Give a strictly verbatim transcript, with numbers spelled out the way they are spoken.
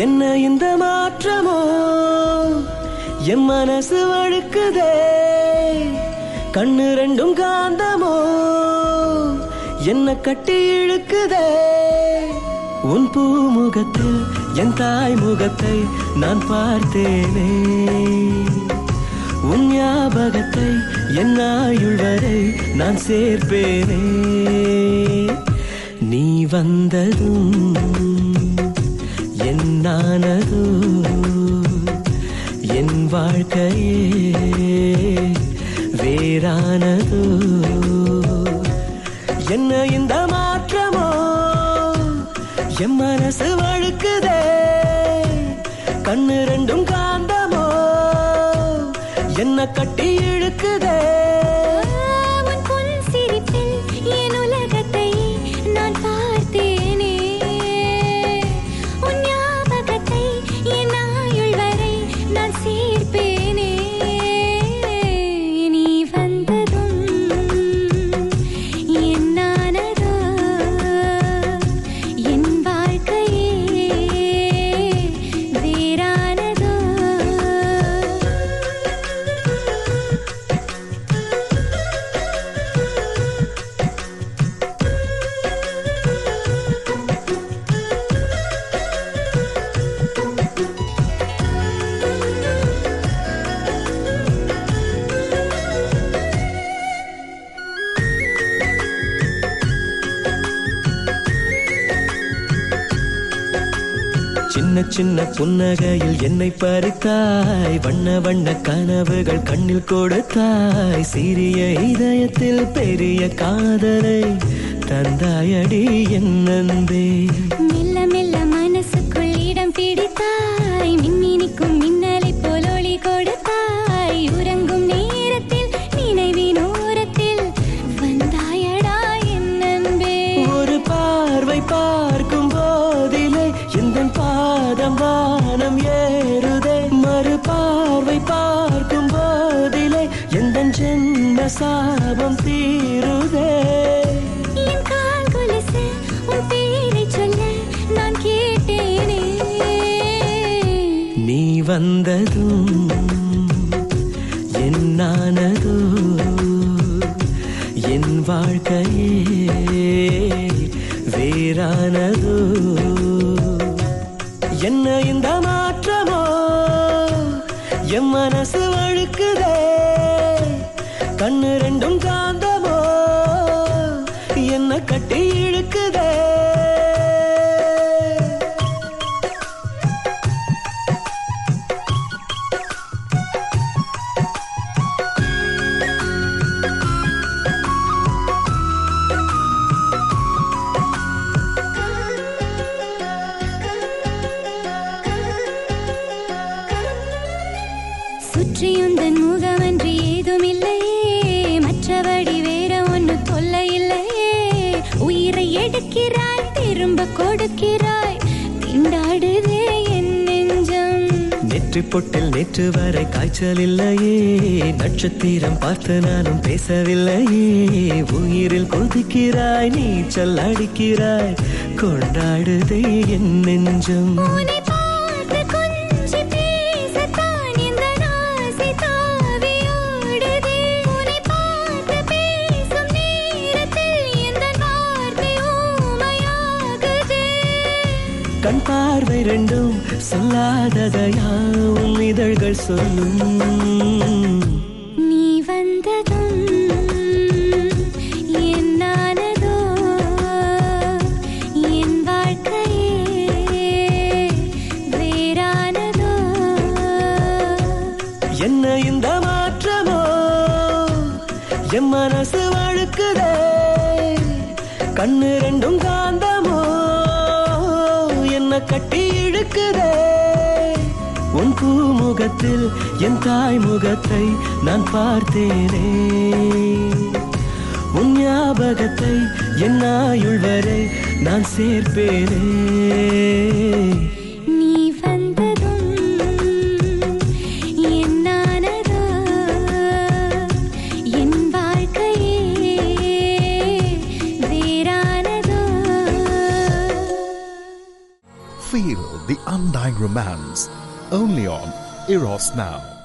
என்ன இந்த மாற்றமோ என் மனசு வழுக்குதே, கண்ணு ரெண்டும் காந்தமோ என்ன கட்டி இழுக்குதே. உன் பூமுகத்தில் என் தாய் முகத்தை நான் பார்த்தேனே, உன் ஞாபகத்தை என் ஆயுள் வரை நான் சேர்ப்பேனே. நீ வந்ததும் என்னானதோ என் வாழ்க்கையே வேறானதோ. என்ன இந்த மாற்றமோ என் மனசு வழுக்குதே, கண்ணு ரெண்டும் காந்தமோ என்ன கட்டி இழுக்குதே. சின்ன சின்ன புன்னகையில் என்னை பறித்தாய், வண்ண வண்ண கனவுகள் கண்ணில் கொடுத்தாய். சிறிய இதயத்தில் பெரிய காதலை தந்தாயடி என் அன்பே. மெல்ல மெல்ல மனசுக்குள் இடம் பிடித்தாய், மின்மினிக்கும் மின்னலை போல் ஒளி கொடுத்தாய். உறங்கும் நேரத்தில் நினைவின் ஓரத்தில் வந்தாயடா என் அன்பே. ஒரு பார்வை பார்க்கும் போதிலே எந்த பாதம் வானம் ஏறுதே, மறு பார்வை பார்க்கும் போதிலே எந்த ஜென்ம சாபம் தீருதே. என் கால் கொலுசு உன் பேரை சொல்ல நான் கேட்டேனே. நீ வந்ததும் என்னானதோ என் வாழ்க்கையே வேறானதோ. என்ன இந்த மாற்றமோ என் மனசு வழுக்குதே, கண்ணு ரெண்டும் காந்தமோ என்ன கட்டி இழுக்குதே. சுற்றியுந்தன் முகமன்றி ஏதும் இல்லையே, மற்றபடி வேற ஒன்னு தொல்லை இல்லையே. உயிரை எடுக்கிறாய் திரும்ப கொடுக்கிறாய், திண்டாடுதே என் நெஞ்சம். நெற்றி பொட்டில் நேற்று வரை காய்ச்சல் இல்லையே, நட்சத்திரம் பார்த்து நானும் பேசவில்லையே. உயிரில் கொதிக்கிறாய் நீச்சல் அடிக்கிறாய், கொண்டாடுதே என் நெஞ்சம். கண் பார்வை ரெண்டும் சொல்லாததையா உன் இதழ்கள் சொல்லும். நீ வந்ததும் என்னானதோ என் வாழ்க்கையே வேறானதோ. என்ன இந்த மாற்றமோ என் மனசு வழுக்குதே, கண்ணு ரெண்டும் காந்தமோ என்ன கட்டி இழுக்குதே. உன் பூமுகத்தில் என் தாய் முகத்தை நான் பார்த்தேனே, உன் ஞாபகத்தை என் ஆயுள் வரை நான் சேர்ப்பேனே. நீ வந்ததும் என்னானதோ என் வாழ்க்கையே வேறானதோ. Feel the undying romance only on Eros Now.